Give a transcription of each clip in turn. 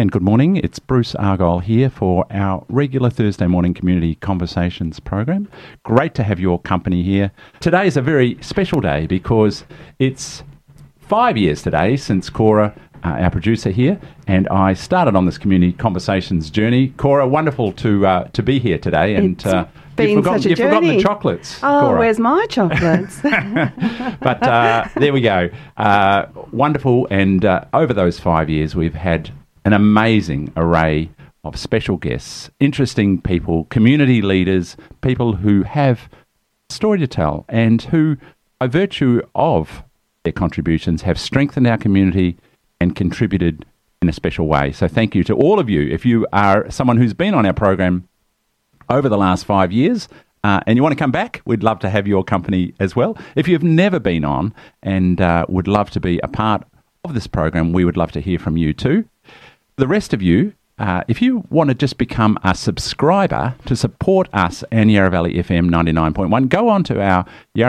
And good morning, it's Bruce Argyle here for our regular Thursday morning Community Conversations program. Great to have your company here. Today is a very special day because it's 5 years today since Cora, our producer here, and I started on this Community Conversations journey. Cora, wonderful to be here today. And you've forgotten the chocolates. Oh, Cora. Where's my chocolates? But there we go. Wonderful. And over those 5 years, we've had an amazing array of special guests, interesting people, community leaders, people who have story to tell and who, by virtue of their contributions, have strengthened our community and contributed in a special way. So thank you to all of you. If you are someone who's been on our program over the last 5 years and you want to come back, we'd love to have your company as well. If you've never been on and would love to be a part of this program, we would love to hear from you too. The rest of you, if you want to just become a subscriber to support us and Yarra Valley FM 99.1, go on to our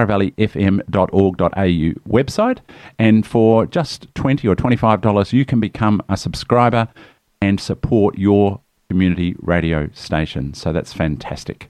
yarravalleyfm.org.au website, and for just $20 or $25, you can become a subscriber and support your community radio station. So that's fantastic.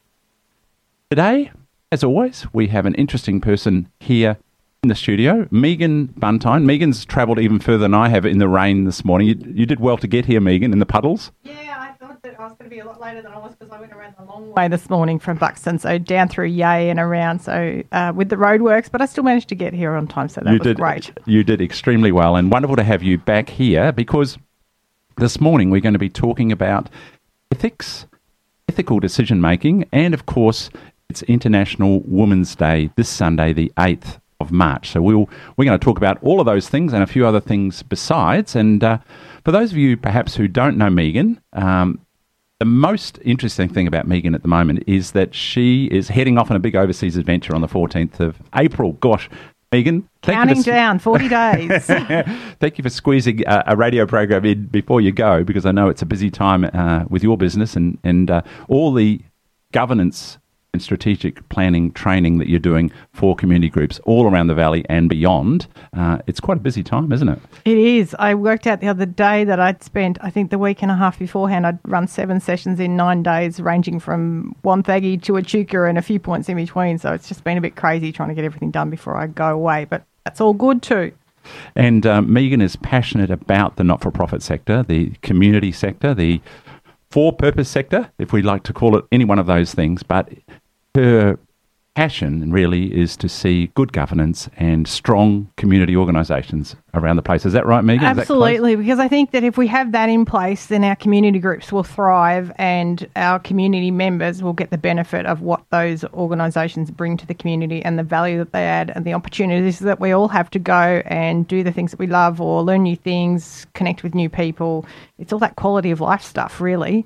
Today, as always, we have an interesting person here in the studio, Megan Buntine. Megan's travelled even further than I have in the rain this morning. You did well to get here, Megan, in the puddles. Yeah, I thought that I was going to be a lot later than I was because I went around the long way this morning from Buxton, so down through Yea and around, so with the roadworks, but I still managed to get here on time, so that was great. You did extremely well, and wonderful to have you back here because this morning we're going to be talking about ethics, ethical decision making, and of course it's International Women's Day this Sunday, the 8th of March. So we're going to talk about all of those things and a few other things besides. And for those of you perhaps who don't know Megan, the most interesting thing about Megan at the moment is that she is heading off on a big overseas adventure on the 14th of April. Gosh, Megan, counting down 40 days. Thank you for squeezing a radio program in before you go, because I know it's a busy time with your business and all the governance and strategic planning training that you're doing for community groups all around the valley and beyond. It's quite a busy time, isn't it? It is. I worked out the other day that I'd spent, I think the week and a half beforehand, I'd run 7 sessions in 9 days, ranging from Wonthaggi to Echuca and a few points in between. So it's just been a bit crazy trying to get everything done before I go away, but that's all good too. And Megan is passionate about the not-for-profit sector, the community sector, the for-purpose sector, if we'd like to call it any one of those things, but her passion really is to see good governance and strong community organisations around the place. Is that right, Megan? Absolutely, because I think that if we have that in place, then our community groups will thrive and our community members will get the benefit of what those organisations bring to the community and the value that they add and the opportunities that we all have to go and do the things that we love or learn new things, connect with new people. It's all that quality of life stuff, really.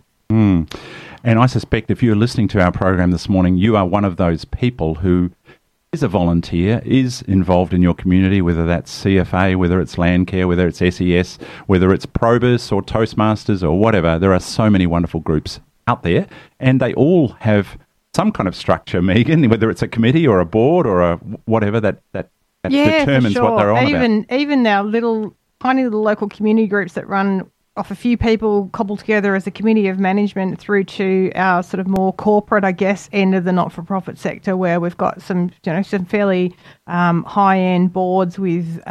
And I suspect if you're listening to our program this morning, you are one of those people who is a volunteer, is involved in your community, whether that's CFA, whether it's Landcare, whether it's SES, whether it's Probus or Toastmasters or whatever. There are so many wonderful groups out there, and they all have some kind of structure, Megan, whether it's a committee or a board or a whatever that determines what they're on about. Even our tiny little local community groups that run off a few people cobbled together as a committee of management through to our sort of more corporate, I guess, end of the not-for-profit sector, where we've got some fairly high-end boards with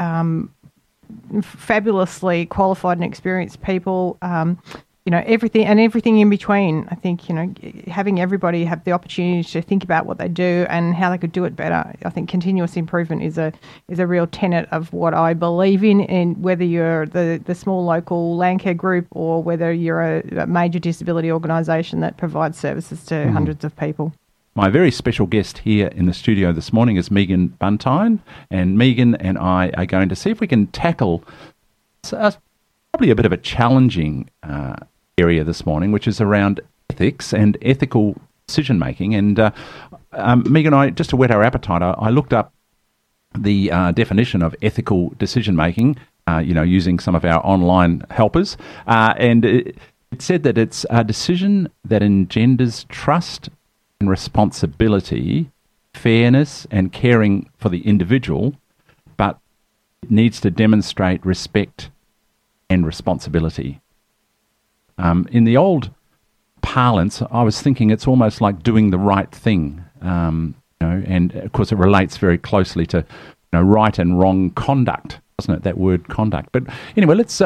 fabulously qualified and experienced people. Everything in between. I think, having everybody have the opportunity to think about what they do and how they could do it better. I think continuous improvement is a real tenet of what I believe in, and whether you're the small local Landcare group or whether you're a major disability organisation that provides services to hundreds of people. My very special guest here in the studio this morning is Megan Buntine, and Megan and I are going to see if we can tackle probably a bit of a challenging area this morning, which is around ethics and ethical decision making. And Megan and I, just to whet our appetite, I looked up the definition of ethical decision making, using some of our online helpers, and it said that it's a decision that engenders trust and responsibility, fairness and caring for the individual, but it needs to demonstrate respect and responsibility. In the old parlance, I was thinking it's almost like doing the right thing, and of course it relates very closely to right and wrong conduct, doesn't it? That word conduct. But anyway, let's.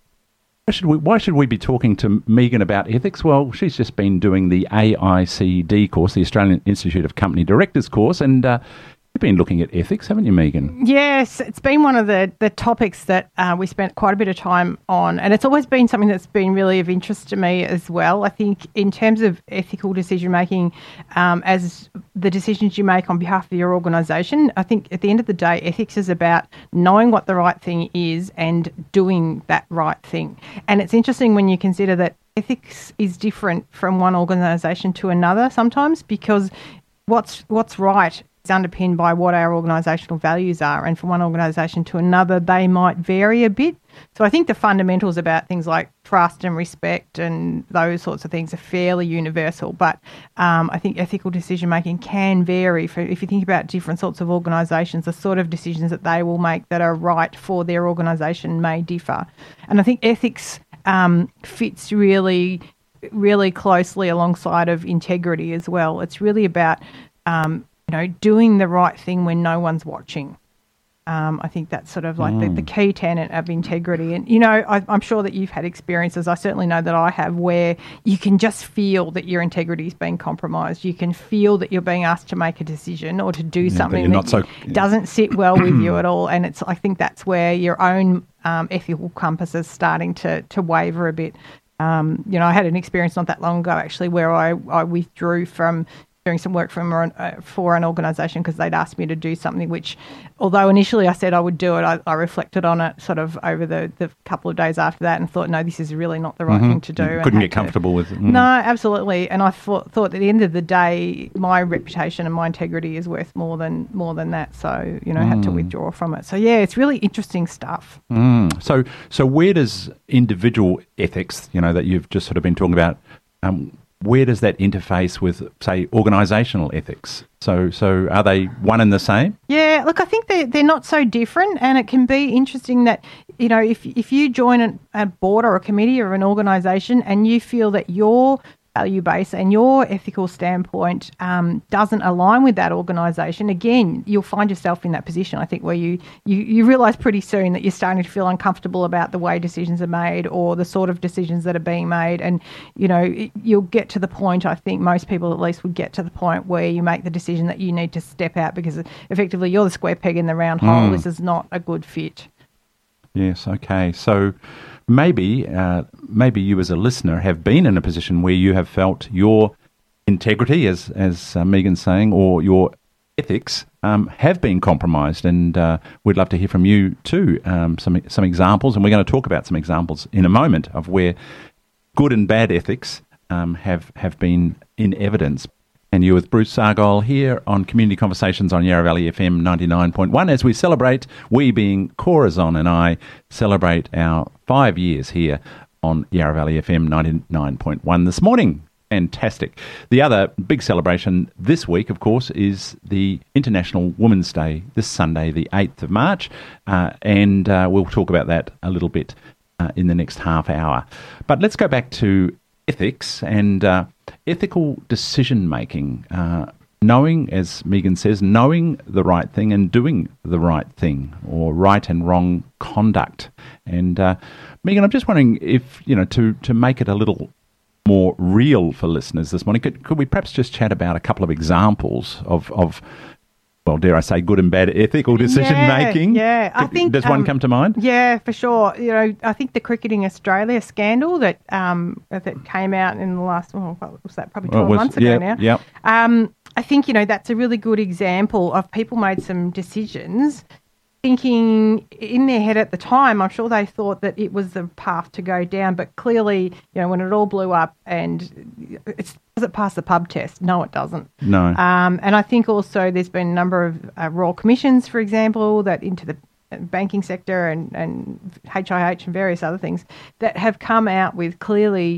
Why should we be talking to Megan about ethics? Well, she's just been doing the AICD course, the Australian Institute of Company Directors course, and you've been looking at ethics, haven't you, Megan? Yes, it's been one of the topics that we spent quite a bit of time on, and it's always been something that's been really of interest to me as well. I think in terms of ethical decision-making, as the decisions you make on behalf of your organisation, I think at the end of the day, ethics is about knowing what the right thing is and doing that right thing. And it's interesting when you consider that ethics is different from one organisation to another sometimes, because what's right is underpinned by what our organisational values are, and from one organisation to another they might vary a bit. So I think the fundamentals about things like trust and respect and those sorts of things are fairly universal, but I think ethical decision making can vary. If you think about different sorts of organisations, the sort of decisions that they will make that are right for their organisation may differ. And I think ethics fits really, really closely alongside of integrity as well. It's really about doing the right thing when no one's watching. I think that's sort of like the key tenet of integrity. And, I'm sure that you've had experiences, I certainly know that I have, where you can just feel that your integrity is being compromised. You can feel that you're being asked to make a decision or to do something that doesn't sit well with you at all. And I think that's where your own ethical compass is starting to waver a bit. I had an experience not that long ago, actually, where I withdrew from doing some work for an organisation because they'd asked me to do something which, although initially I said I would do it, I reflected on it sort of over the couple of days after that and thought, no, this is really not the right thing to do. Couldn't get comfortable with it. No, absolutely. And I thought at the end of the day, my reputation and my integrity is worth more than that. So, had to withdraw from it. So, yeah, it's really interesting stuff. So where does individual ethics, that you've just sort of been talking about, where does that interface with, say, organisational ethics? So are they one and the same? Yeah, look, I think they're not so different, and it can be interesting that, if you join a board or a committee or an organisation and you feel that your value base and your ethical standpoint doesn't align with that organisation, again, you'll find yourself in that position, I think, where you realise pretty soon that you're starting to feel uncomfortable about the way decisions are made or the sort of decisions that are being made. And, you'll get to the point, I think most people at least would get to the point where you make the decision that you need to step out because effectively you're the square peg in the round hole. This is not a good fit. Yes, okay. So maybe you as a listener have been in a position where you have felt your integrity, as Megan's saying, or your ethics have been compromised, and we'd love to hear from you too. Some examples, and we're going to talk about some examples in a moment of where good and bad ethics have been in evidence. And you're with Bruce Argyle here on Community Conversations on Yarra Valley FM 99.1 as we celebrate, we being Corazon and I, celebrate our 5 years here on Yarra Valley FM 99.1 this morning. Fantastic. The other big celebration this week, of course, is the International Women's Day this Sunday, the 8th of March, and we'll talk about that a little bit in the next half hour. But let's go back to ethics and ethical decision-making, knowing, as Megan says, knowing the right thing and doing the right thing, or right and wrong conduct. And Megan, I'm just wondering if, to make it a little more real for listeners this morning, could we perhaps just chat about a couple of examples of well, dare I say, good and bad ethical decision-making? Yeah, I think... Does one come to mind? Yeah, for sure. I think the Cricketing Australia scandal that came out in the last, what was that, probably 12 months ago now? Yeah. I think, that's a really good example of people made some decisions thinking in their head at the time, I'm sure they thought that it was the path to go down, but clearly, when it all blew up and does it pass the pub test? No, it doesn't. No. And I think also there's been a number of royal commissions, for example, that into the banking sector and HIH and various other things that have come out with clearly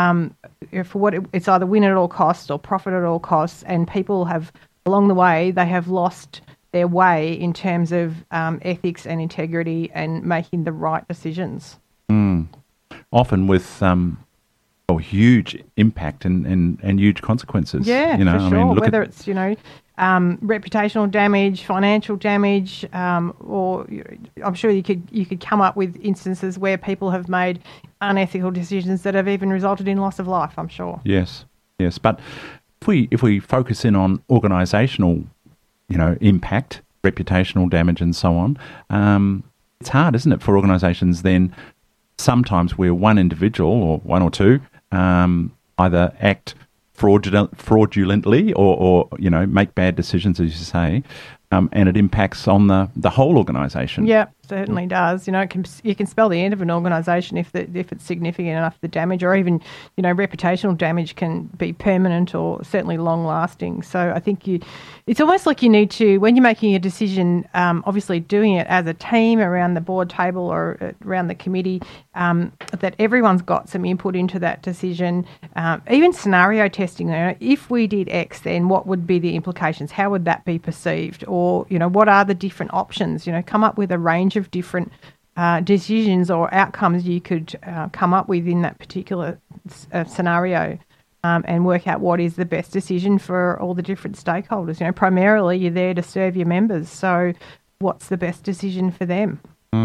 for what it's either win at all costs or profit at all costs, and people have, along the way, they have lost their way in terms of ethics and integrity and making the right decisions. Often with huge impact and huge consequences. Yeah, you know, for sure. Whether it's, reputational damage, financial damage, or I'm sure you could come up with instances where people have made unethical decisions that have even resulted in loss of life, I'm sure. Yes. But if we focus in on organisational, impact, reputational damage and so on, it's hard, isn't it, for organisations then sometimes where one individual or one or two either act fraudulently or make bad decisions, as you say, and it impacts on the whole organisation. Yeah, certainly does. You can spell the end of an organisation if it's significant enough, the damage, or even reputational damage can be permanent or certainly long lasting. So I think it's almost like you need to, when you're making a decision, obviously doing it as a team around the board table or around the committee, that everyone's got some input into that decision. Even scenario testing. If we did X, then what would be the implications? How would that be perceived? Or what are the different options? Come up with a range of different decisions or outcomes you could come up with in that particular scenario, and work out what is the best decision for all the different stakeholders. Primarily you're there to serve your members, so what's the best decision for them?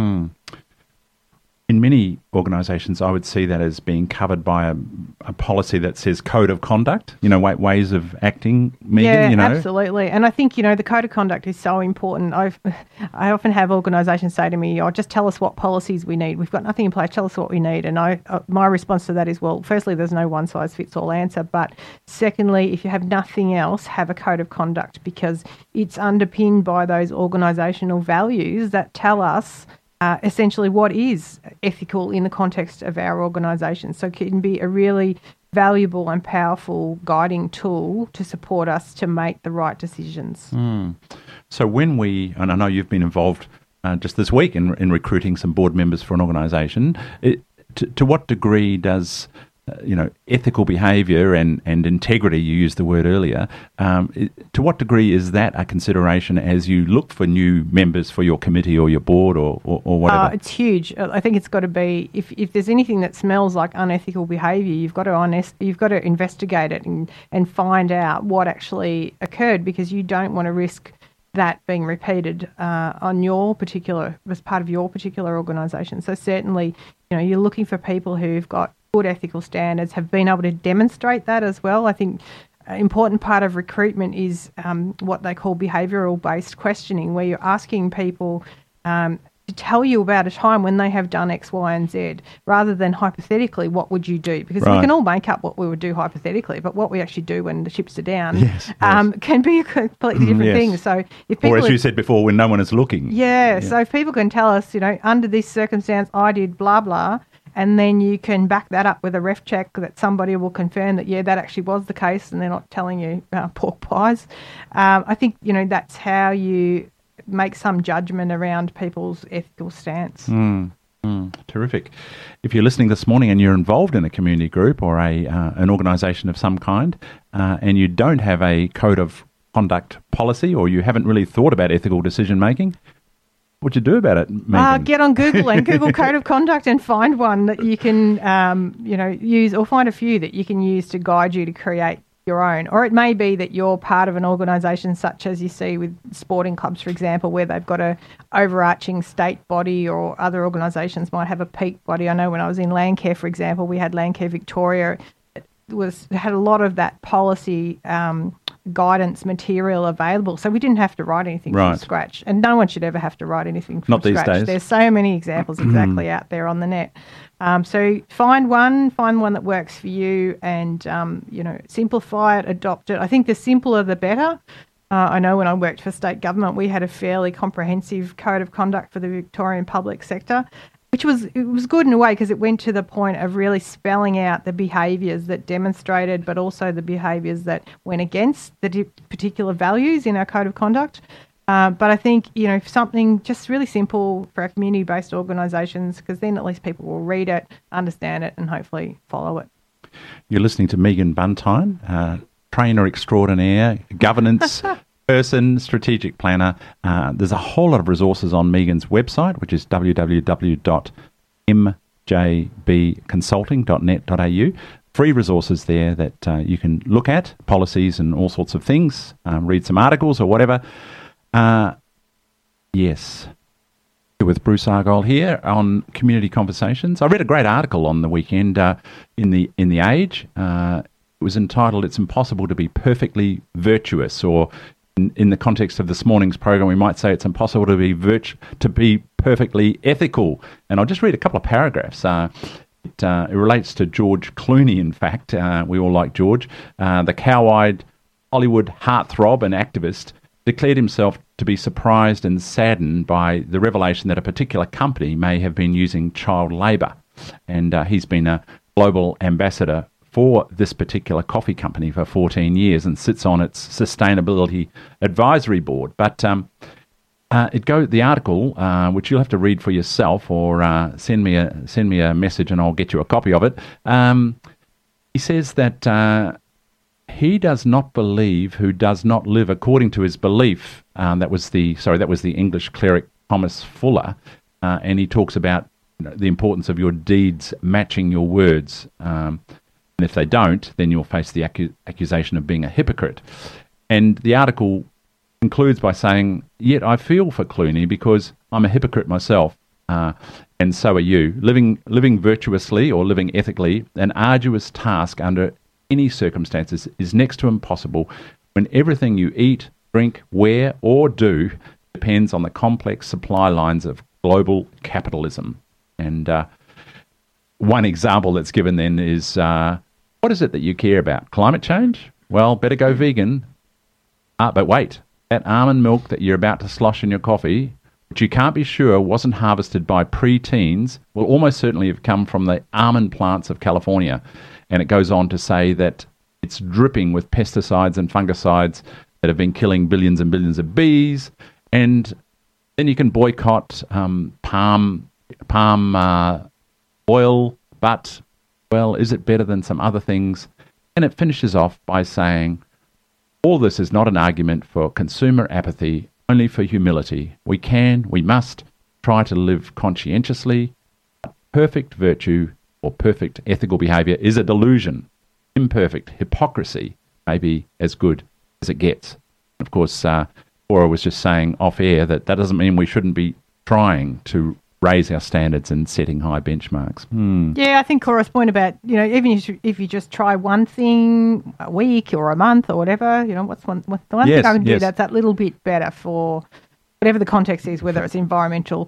In many organisations, I would see that as being covered by a policy that says code of conduct, ways of acting, Megan, Yeah, absolutely. And I think, the code of conduct is so important. I often have organisations say to me, just tell us what policies we need. We've got nothing in place. Tell us what we need. And my response to that is, well, firstly, there's no one-size-fits-all answer. But secondly, if you have nothing else, have a code of conduct, because it's underpinned by those organisational values that tell us essentially what is ethical in the context of our organisation. So it can be a really valuable and powerful guiding tool to support us to make the right decisions. So when and I know you've been involved just this week in recruiting some board members for an organisation, to what degree does ethical behaviour and integrity, you used the word earlier, to what degree is that a consideration as you look for new members for your committee or your board or whatever? It's huge. I think it's got to be, if there's anything that smells like unethical behaviour, you've got to investigate it and find out what actually occurred, because you don't want to risk that being repeated as part of your particular organisation. So certainly, you're looking for people who've got good ethical standards, have been able to demonstrate that as well. I think an important part of recruitment is what they call behavioural-based questioning, where you're asking people to tell you about a time when they have done X, Y, and Z, rather than hypothetically, what would you do? Because we can all make up what we would do hypothetically, but what we actually do when the chips are down can be a completely different thing. So if people, or as you said before, when no one is looking. Yeah, so if people can tell us, under this circumstance, I did blah, blah, and then you can back that up with a ref check that somebody will confirm that, that actually was the case, and they're not telling you pork pies. I think, that's how you make some judgment around people's ethical stance. Terrific. If you're listening this morning and you're involved in a community group or an organisation of some kind, and you don't have a code of conduct policy, or you haven't really thought about ethical decision making, what you do about it, Megan? Get on Google and Google Code of Conduct and find one that you can, use, or find a few that you can use to guide you to create your own. Or it may be that you're part of an organisation such as you see with sporting clubs, for example, where they've got a overarching state body, or other organisations might have a peak body. I know when I was in Landcare, for example, we had Landcare Victoria. It had a lot of that policy guidance material available, so we didn't have to write anything from scratch, and no one should ever have to write anything from scratch. Not these days. There's so many examples exactly out there on the net. So find one that works for you, and simplify it, adopt it. I think the simpler the better. I know when I worked for state government, we had a fairly comprehensive code of conduct for the Victorian public sector, which was good in a way, because it went to the point of really spelling out the behaviours that demonstrated, but also the behaviours that went against the particular values in our code of conduct. But I think, something just really simple for our community-based organisations, because then at least people will read it, understand it, and hopefully follow it. You're listening to Megan Buntine, trainer extraordinaire, governance person, strategic planner. There's a whole lot of resources on Megan's website, which is www.mjbconsulting.net.au. free resources there that you can look at, policies and all sorts of things, read some articles or whatever. Yes. With Bruce Argyle here on Community Conversations. I read a great article on the weekend in the Age. It was entitled "It's Impossible to be Perfectly Virtuous," or in the context of this morning's program, we might say it's impossible to be perfectly ethical. And I'll just read a couple of paragraphs. It relates to George Clooney, in fact. We all like George. The cow-eyed Hollywood heartthrob and activist declared himself to be surprised and saddened by the revelation that a particular company may have been using child labour. And he's been a global ambassador for this particular coffee company for 14 years and sits on its sustainability advisory board. But the article, which you'll have to read for yourself or send me a message and I'll get you a copy of it. He says that he does not believe who does not live according to his belief. That was the English cleric Thomas Fuller, and he talks about the importance of your deeds matching your words. And if they don't, then you'll face the accusation of being a hypocrite. And the article concludes by saying, "Yet I feel for Clooney because I'm a hypocrite myself, and so are you. Living virtuously or living ethically, an arduous task under any circumstances, is next to impossible when everything you eat, drink, wear, or do depends on the complex supply lines of global capitalism." And one example that's given then is, what is it that you care about? Climate change? Well, better go vegan. But wait, that almond milk that you're about to slosh in your coffee, which you can't be sure wasn't harvested by pre-teens, will almost certainly have come from the almond plants of California. And it goes on to say that it's dripping with pesticides and fungicides that have been killing billions and billions of bees. And then you can boycott palm oil, but, well, is it better than some other things? And it finishes off by saying, all this is not an argument for consumer apathy, only for humility. We must try to live conscientiously. Perfect virtue or perfect ethical behaviour is a delusion. Imperfect hypocrisy may be as good as it gets. Of course, Cora was just saying off air that doesn't mean we shouldn't be trying to raise our standards and setting high benchmarks. Yeah, I think Cora's point about, even if you just try one thing a week or a month or whatever, what's the one thing I can do that's that little bit better for whatever the context is, whether it's environmental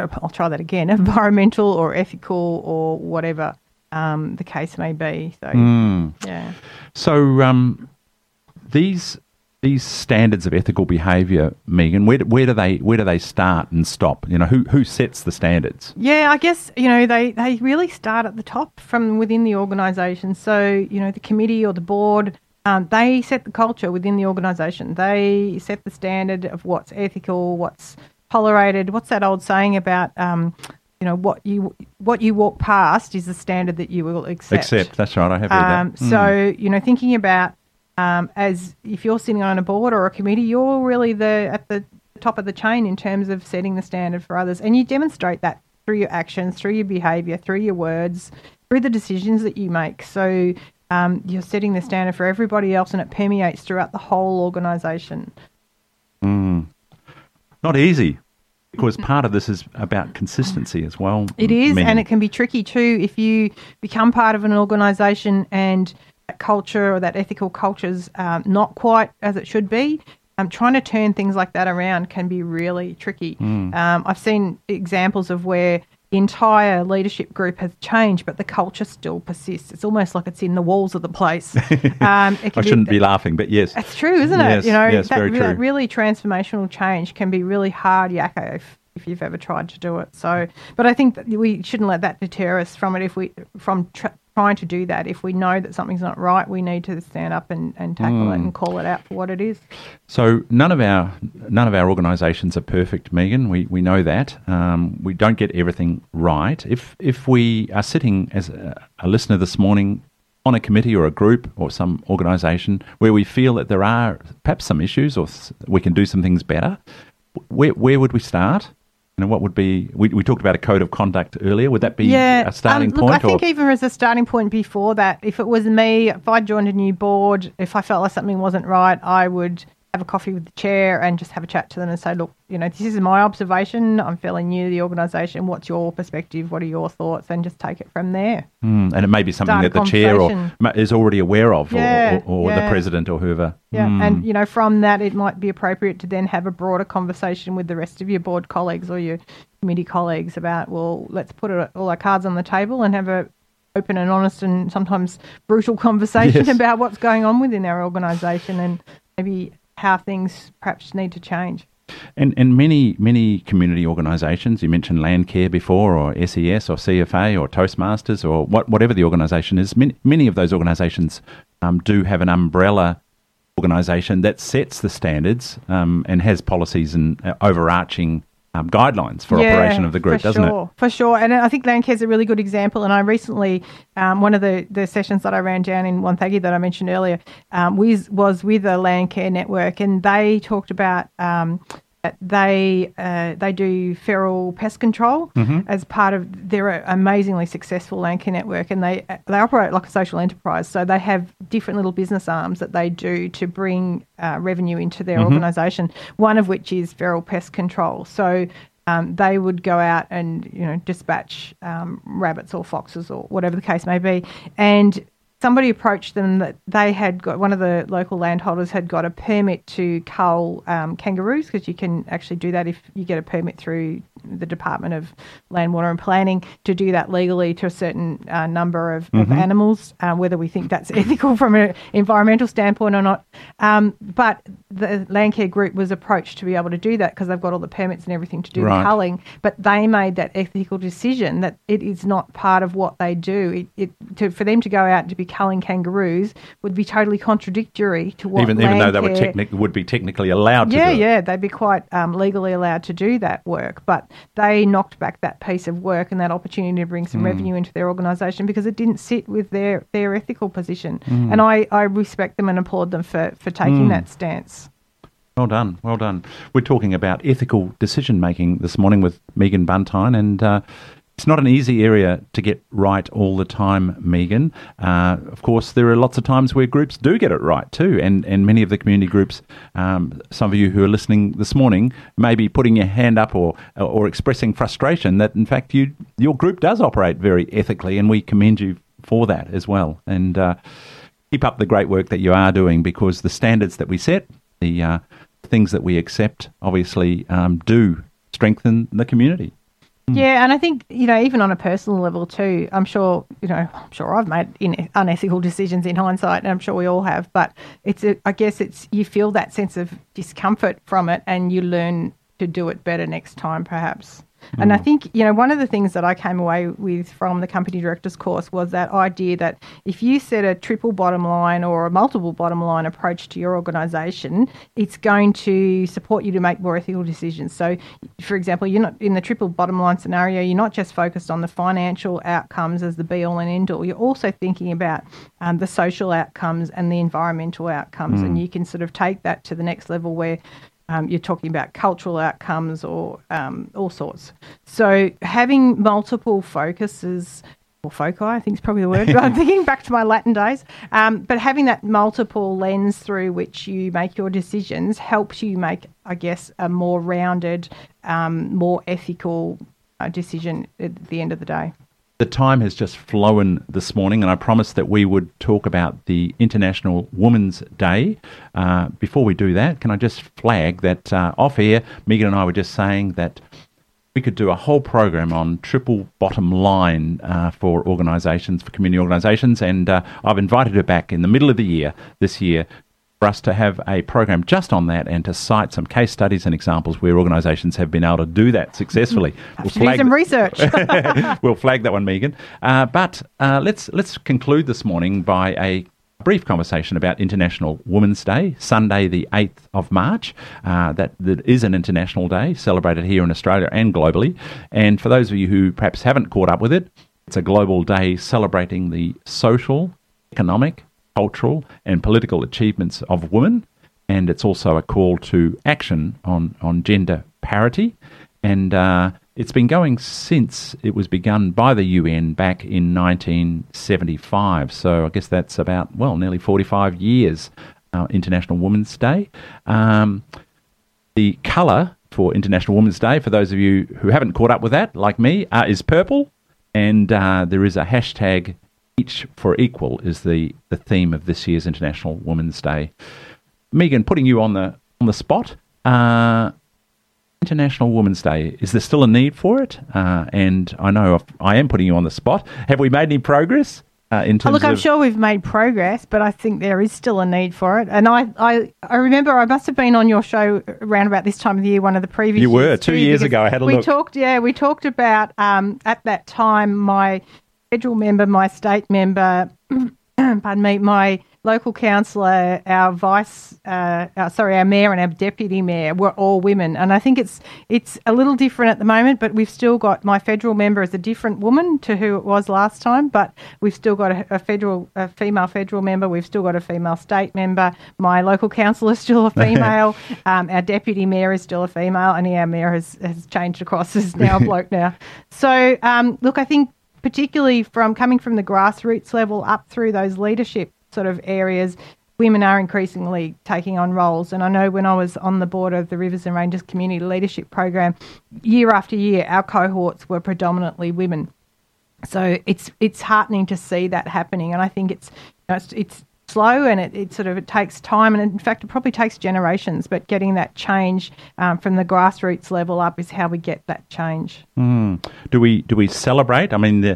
or ethical or whatever the case may be. So, yeah. So these standards of ethical behaviour, Megan, where do they start and stop? Who sets the standards? Yeah, I guess they really start at the top from within the organisation. So the committee or the board, they set the culture within the organisation. They set the standard of what's ethical, what's tolerated. What's that old saying about what you walk past is the standard that you will accept. That's right. I have heard that. So thinking about as if you're sitting on a board or a committee, you're really at the top of the chain in terms of setting the standard for others. And you demonstrate that through your actions, through your behaviour, through your words, through the decisions that you make. So you're setting the standard for everybody else and it permeates throughout the whole organisation. Not easy, because part of this is about consistency as well. It is, and it can be tricky too if you become part of an organisation and that culture or that ethical culture's not quite as it should be. Trying to turn things like that around can be really tricky. I've seen examples of where the entire leadership group has changed, but the culture still persists. It's almost like it's in the walls of the place. I shouldn't be laughing, but yes. That's true, isn't it? Yes, very true. That really transformational change can be really hard yakko if you've ever tried to do it. So, but I think that we shouldn't let that deter us from it. Trying to do that, if we know that something's not right, we need to stand up and tackle it and call it out for what it is. So none of our organisations are perfect, Megan. We know that. We don't get everything right. If we are sitting as a listener this morning on a committee or a group or some organisation where we feel that there are perhaps some issues or we can do some things better, where would we start? And what would be, we talked about a code of conduct earlier. Would that be a starting point? Look, I think even as a starting point before that, if it was me, if I joined a new board, if I felt like something wasn't right, I would have a coffee with the chair and just have a chat to them and say, look, this is my observation. I'm fairly new to the organisation. What's your perspective? What are your thoughts? And just take it from there. And it may be something that the chair is already aware of, or the president or whoever. Yeah, and from that, it might be appropriate to then have a broader conversation with the rest of your board colleagues or your committee colleagues about, well, let's put all our cards on the table and have a open and honest and sometimes brutal conversation about what's going on within our organisation and maybe how things perhaps need to change. And many community organisations, you mentioned Landcare before, or SES or CFA or Toastmasters or whatever the organisation is, many of those organisations do have an umbrella organisation that sets the standards and has policies and overarching guidelines for operation of the group, doesn't it? For sure. And I think Landcare is a really good example. And I recently, one of the sessions that I ran down in Wonthaggi that I mentioned earlier was with a Landcare network, and they talked about they do feral pest control as part of their amazingly successful Landcare network, and they operate like a social enterprise. So they have different little business arms that they do to bring revenue into their organisation, one of which is feral pest control. So they would go out and dispatch rabbits or foxes or whatever the case may be, and somebody approached them that they had got, one of the local landholders had got a permit to cull kangaroos, because you can actually do that if you get a permit through the Department of Land, Water and Planning to do that legally to a certain number of animals, whether we think that's ethical from an environmental standpoint or not. But the Landcare group was approached to be able to do that because they've got all the permits and everything to do the culling, but they made that ethical decision that it is not part of what they do. For them to go out and to be culling kangaroos would be totally contradictory to what even though they would be technically allowed to do it. Yeah, they'd be quite legally allowed to do that work, but they knocked back that piece of work and that opportunity to bring some revenue into their organisation because it didn't sit with their ethical position. And I respect them and applaud them for taking that stance. Well done, well done. We're talking about ethical decision-making this morning with Megan Buntine, and it's not an easy area to get right all the time, Megan. Of course, there are lots of times where groups do get it right too, and many of the community groups, some of you who are listening this morning, may be putting your hand up or expressing frustration that, in fact, your group does operate very ethically, and we commend you for that as well. And keep up the great work that you are doing, because the standards that we set, the things that we accept, obviously do strengthen the community. Yeah, and I think, even on a personal level too, I'm sure I've made unethical decisions in hindsight, and I'm sure we all have, but I guess you feel that sense of discomfort from it and you learn to do it better next time perhaps. And I think, one of the things that I came away with from the company directors course was that idea that if you set a triple bottom line or a multiple bottom line approach to your organisation, it's going to support you to make more ethical decisions. So, for example, you're not in the triple bottom line scenario, you're not just focused on the financial outcomes as the be all and end all. You're also thinking about the social outcomes and the environmental outcomes, and you can sort of take that to the next level where you're talking about cultural outcomes or all sorts. So having multiple focuses, or foci, I think is probably the word, but I'm thinking back to my Latin days, but having that multiple lens through which you make your decisions helps you make, I guess, a more rounded, more ethical decision at the end of the day. The time has just flown this morning, and I promised that we would talk about the International Women's Day. Before we do that, can I just flag that off air, Megan and I were just saying that we could do a whole program on triple bottom line for organisations, for community organisations, and I've invited her back in the middle of the year, this year, for us to have a program just on that and to cite some case studies and examples where organisations have been able to do that successfully. We'll do some research. We'll flag that one, Megan. But let's conclude this morning by a brief conversation about International Women's Day, Sunday the 8th of March. That is an international day celebrated here in Australia and globally. And for those of you who perhaps haven't caught up with it, it's a global day celebrating the social, economic, cultural and political achievements of women, and it's also a call to action on gender parity and it's been going since it was begun by the UN back in 1975. So I guess that's about, nearly 45 years, International Women's Day. The colour for International Women's Day, for those of you who haven't caught up with that, like me, is purple, and there is a hashtag Each for Equal is the theme of this year's International Women's Day. Megan, putting you on the spot, International Women's Day, is there still a need for it? And I know I am putting you on the spot. Have we made any progress in terms I'm sure we've made progress, but I think there is still a need for it. And I remember I must have been on your show around about this time of the year, one of the previous You were, years 2 years ago. I had a look. We talked about, at that time, my federal member, my state member, pardon me, my local councillor, our mayor and our deputy mayor were all women. And I think it's a little different at the moment, but we've still got my federal member as a different woman to who it was last time, but we've still got a female federal member. We've still got a female state member. My local councillor is still a female. Our deputy mayor is still a female, and our mayor has changed across, is now a bloke now. So, look, I think particularly coming from the grassroots level up through those leadership sort of areas, women are increasingly taking on roles. And I know when I was on the board of the Rivers and Ranges Community Leadership Program, year after year, our cohorts were predominantly women. So it's heartening to see that happening. And I think it's slow, and it takes time, and in fact it probably takes generations, but getting that change from the grassroots level up is how we get that change. Do we celebrate? I mean,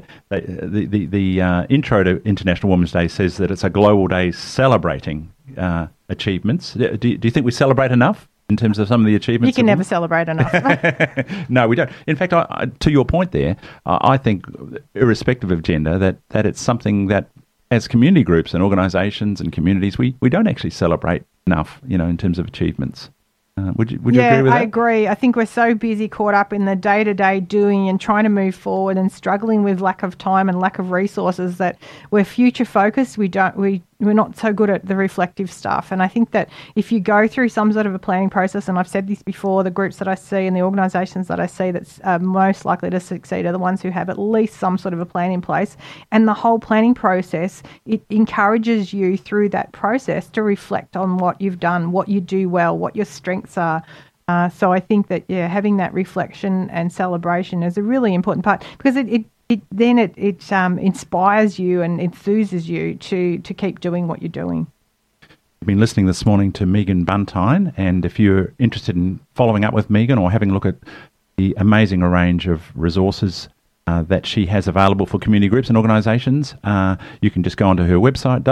the intro to International Women's Day says that it's a global day celebrating achievements. Do you think we celebrate enough in terms of some of the achievements? You can never celebrate enough. No, we don't. In fact, to your point there, I think, irrespective of gender, that it's something that, as community groups and organisations and communities, we don't actually celebrate enough, in terms of achievements. Would you agree with that? Yeah, I agree. I think we're so busy caught up in the day-to-day doing and trying to move forward and struggling with lack of time and lack of resources that we're future-focused. We're not so good at the reflective stuff. And I think that if you go through some sort of a planning process, and I've said this before, the groups that I see and the organisations that I see that's most likely to succeed are the ones who have at least some sort of a plan in place. And the whole planning process, it encourages you through that process to reflect on what you've done, what you do well, what your strengths are. So I think that, having that reflection and celebration is a really important part, because it inspires you and enthuses you to keep doing what you're doing. You've been listening this morning to Megan Buntine, and if you're interested in following up with Megan or having a look at the amazing range of resources that she has available for community groups and organisations, you can just go onto her website,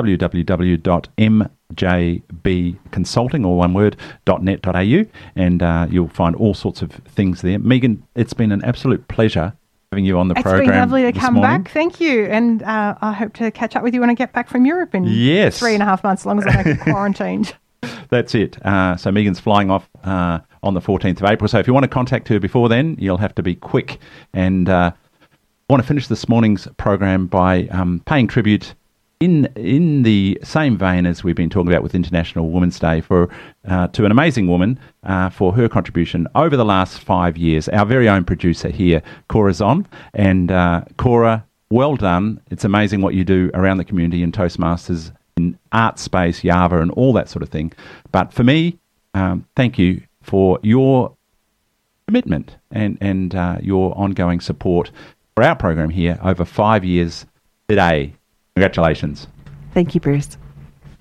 www.mjbconsulting, or one word, .net.au, and you'll find all sorts of things there. Megan, it's been an absolute pleasure having you on the program. It's been lovely to come morning. back. Thank you. And I hope to catch up with you when I get back from Europe in 3.5 months, as long as I don't get quarantined. That's it. So Megan's flying off on the 14th of April. So if you want to contact her before then, you'll have to be quick. And I want to finish this morning's program by paying tribute in the same vein as we've been talking about with International Women's Day to an amazing woman for her contribution over the last 5 years. Our very own producer here, Cora Zon. And Cora, well done. It's amazing what you do around the community in Toastmasters, in art space, Yava, and all that sort of thing. But for me, thank you for your commitment and your ongoing support for our program here over 5 years today. Congratulations. Thank you, Bruce.